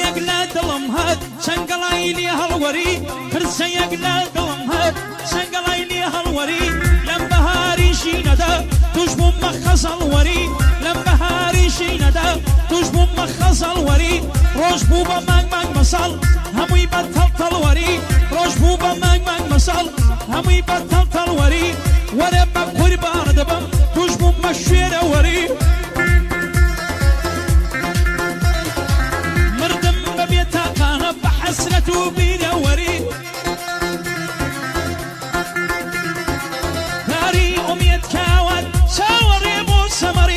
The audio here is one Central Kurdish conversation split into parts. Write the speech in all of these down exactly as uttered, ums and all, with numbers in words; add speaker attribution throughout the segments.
Speaker 1: فرسەیەک لە دڵم هات چەنگەڵای لێ هەڵوەری فرسەیەک لە دڵم هات چەنگەڵای لێ هەڵوەری لەم بەهاری شینەدا توش بوومە خەزەڵوەری لەم بەهاری شینەدا توش بوومە خەزەڵوەری ڕۆژ بوو بە مانگ مانگ مەساڵ هەمووی بە تەڵتەڵوەری ڕۆژ بوو بە مانگ مانگ مەساڵ هەمووی بە تەڵتەڵوەری وەرە بە قوربان دەبم توش بوومە شوێرەوەری مردم بەبێ تاقانە بە حەسرەت و بیرەوەری داری ئومێد کاوان چاوەڕێ بۆ سەمەری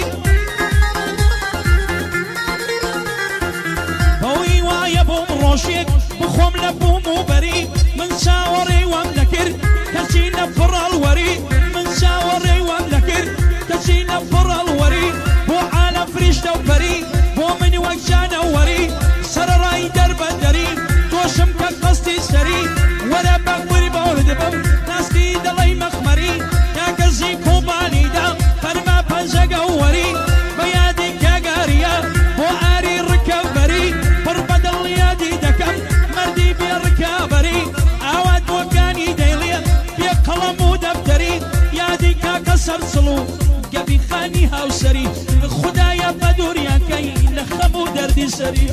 Speaker 1: بەوەی وایە بۆم ڕۆژێک بخۆم لە بووم و بەری من چاوەڕێ وام دەکرد کەچی لە فڕەڵوەری من چاوەڕێ وام دەکرد کەچی لە فڕەڵوەری بۆ عالە فریشتە و پەری بۆ من وەک جانەوەری سەرڕای دەربەندەری تۆشم کە قەستی سەری وەرە بە قوربان دەبم ناستی دڵی مەخمەری کاکەزی کۆبانیدا فەرما پەنجەگەوەری بە یادی کاگاریە بۆ ئاری ڕکەبەری پڕ بە دڵ یادی دەکەم مەردی بێ ڕکابەری ئاوات بۆکانی دەیڵێ بێ قەڵەم و دەفتەری یادی کاکە سەرچڵ و گەبی خانی هاوسەری خودایە بە دووریانکەی لە خەم و دەردی سەری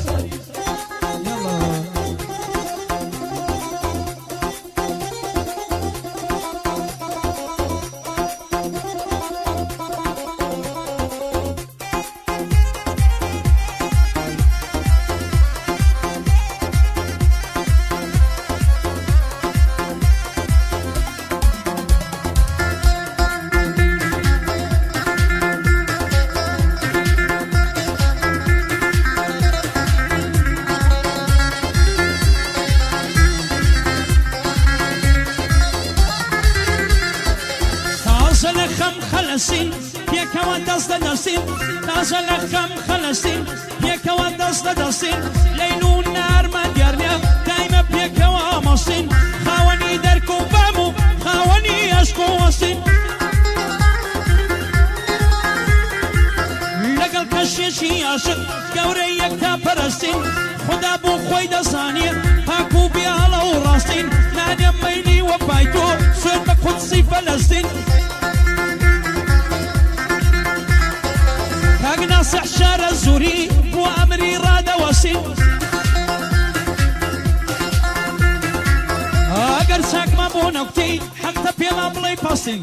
Speaker 1: پێکەوە دەست دەدەستین تازە لە خەم خەلەستین پێکەوە دەست دەدەستین لەیل و نارمان دیارنە دایمە پێکەوە ئامۆستین خاوەنی دەرک و بام و خاوەنی عەشق و وەستین لەگەڵ کەشێکی عاشق گەورەی یەکتا پەرستین خدا بۆ خۆی دەزانێ پاک و بێهەڵە و ڕاستین نادە مەیلی وەپای تۆ سوێن بە قودسی فەلەستین ناصح شارە زوری بۆ ئەمری ڕادەوەسین ئەگەر چاکمە بۆ نەوتەی حەقتە پێما بڵێ پاسین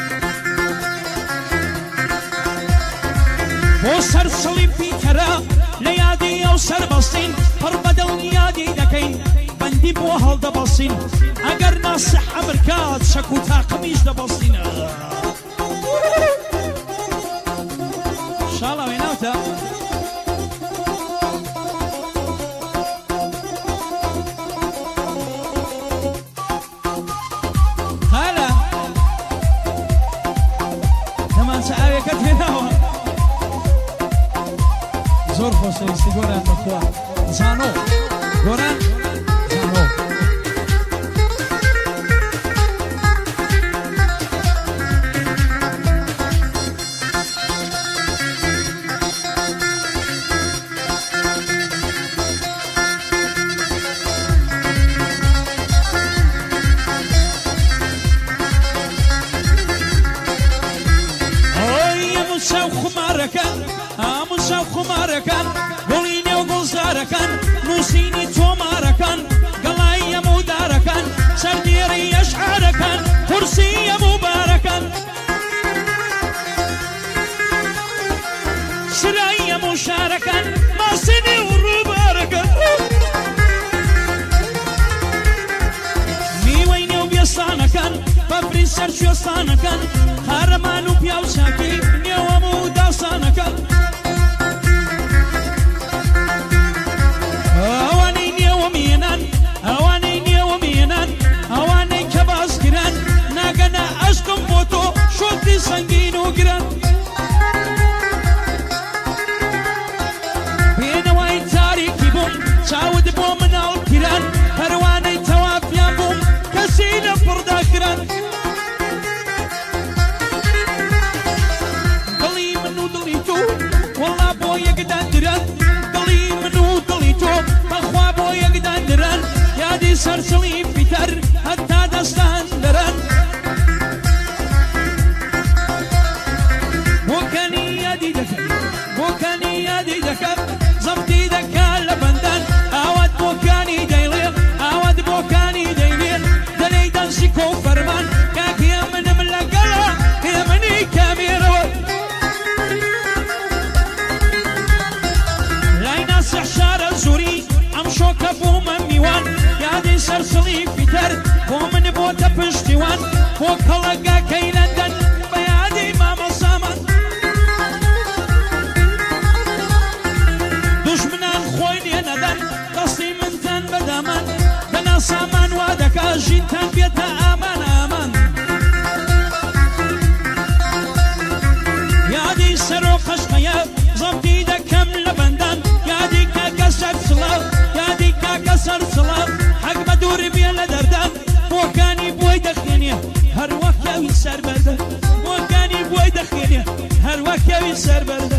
Speaker 1: بۆ سەر سڵی پیتەرە لە یادی ئەو سەربەستین پڕ بەدڵ یادی دەکەین بەندی بۆ هەڵدەبەستین ئەگەر ناسح ئەمرکات شەک و تاقمیش دەبەستینە شاڵە وێناوتە خالە تەمانچە ئاوێکەت هێناوە زۆر خۆشەویستی گۆران بەخوا زانۆ گۆران زانۆ ئاموساو خمارەکان گوڵی نێو گوڵزارەکان نووسینی تۆمارەکان گەڵای ئەمودارەکان سەردێڕی ئەشعارەکان قورسی ئەموبارەکان سرای ئەموو شارەکان ماسنی و ڕووبارەکان میوەی نێو بێستانەکان بەفری سەر کوێستانەکان هارەمان و پیاو چاکی نێو ئەموو داسانەکان ئەوانەی نێوە مێنان ئەوانەی نێوە مێنان ئەوانەی کە باسگران ناگەنە عەشقم بۆ تۆ شۆتی سەنگین و گران بێنەوای تاریکی بووم چاود بۆ مناڵ پیران پەروانەی تەوافیان بووم کەسی لە پڕداکران دڵی من و دڵی تۆ وەڵا بۆ یەکدان دران دڵی من و دڵی تۆ سەرچڵی پیتەر هەتا دەستان دەرەن بۆکەنی یادی دەکەم بۆکەنی یادی دەکەم زەمتی دەکا لە بەندان ئاوات بۆکانی دەیڵێ ئاوات بۆکانی دەیڵێ دەلەی دەنسی کۆ فەرمان کاکیە منم لەگەڵە هێمنی کامێرەوە لای ناسیح شارە زوری ئەم شۆکە بوومە میوان یادی سەرچڵی پیتەر بۆ من بۆتە پشتیوان بۆ کەڵەگاکەی لەندەن بە یادی مامەسامان دوژمنان خۆی لێ نەدەن دەستی منتان بەدامان بەنا سامان وا دەکا ژینتان بێتە ئامان ئامان یادی سەرۆ قەشقەیە زەمتی دەکەم لە بەندان یادی کاکە سەرچڵە یادی کاکە سەرچڵە حەق بە دووری بێ لە دەردان بۆکانی بۆی دەخێنێ هەروەکەوی سەربەردە بۆکانی بۆی دەخێنێ هەروەکەوی سەربەردە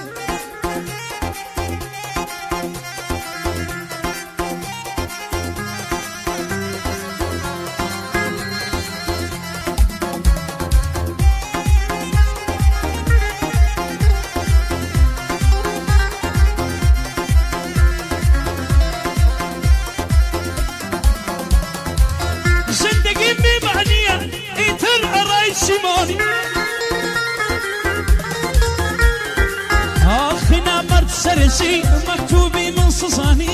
Speaker 1: آخنا مرد سرسي مكتوبي من صصاني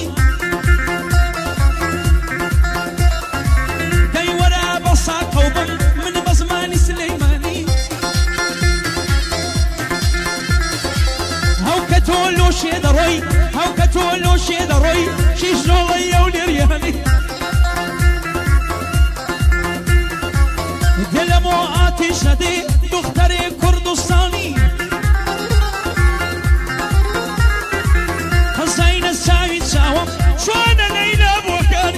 Speaker 1: داي ورا بصا قوبم من بزماني سليماني هاو كتولو شي دروي هاو كتولو شي دروي شي جلولي يولي رياني دلمو آتش ندي دختري كردستاني حسين الساوي تساوم شوانا ليلى بوكاني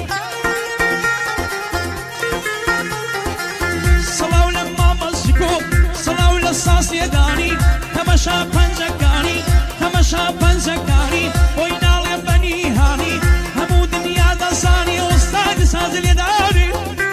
Speaker 1: صلاو لما مزكو صلاو للصاص يداني تمشى بنزكاني تمشى بنزكاني وينال يبني هاني همو دنيا دساني وستاد ساز اليداني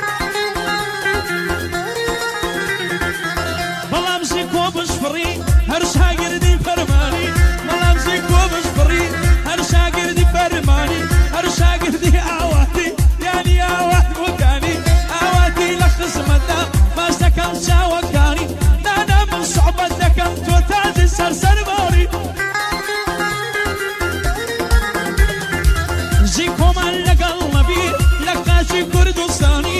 Speaker 1: بشفري هر شاگردی فرمانی ملام زیکو بشفري هر شاگردی فرمانی هر شاگردی آواتی یعنی آوات بوکانی آواتی لخصمتا باش دکم شاوکانی نانا من صعبت دکم تو تاج سر سرباری زیکو من لقل نبی لقاشی کردستانی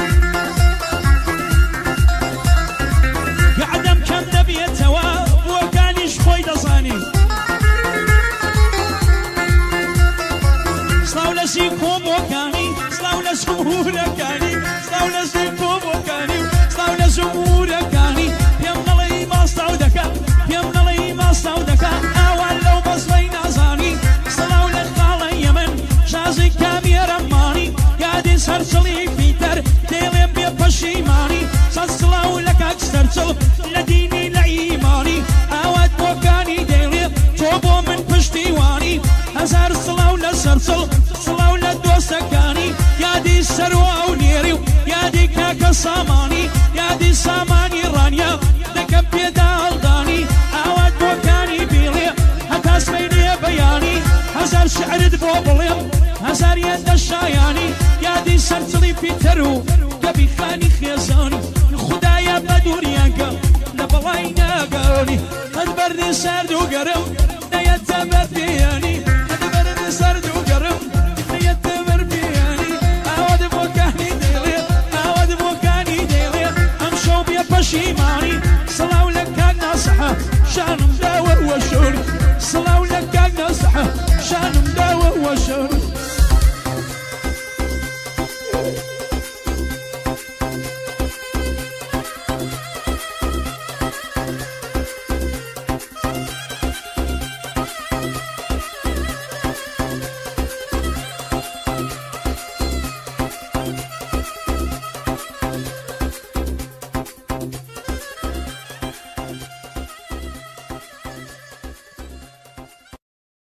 Speaker 1: زيكو بوكاني سلاو لزمورة كاني سلاو لزيكو بوكاني سلاو لزمورة كاني يمنا لي ما سلاو دكا يمنا لي ما سلاو دكا أول لو بصلي نازاني سلاو لخالة يمن شازي كامي رماني يادي سرسلي بيتر ديلين بيبشيماني سلاو لك أكسرسل لديني لإيماني أود بوكاني ديلي توبو من پشتيواني هزار سلاو لسرسل سلاو لدوسكاني يادي سروا ونيريو يادي كاكا ساماني يادي ساماني رانيا دكم بيدال داني أود بوكاني بيلي هتا سميني بياني هزار شعر دبوبليم هزار يد الشاياني يادي سرسلي بيترو كبي خاني خيزاني خدايا بدوريانكا لبلاينا قالوني قد بردي سردو قرم نيتا بردياني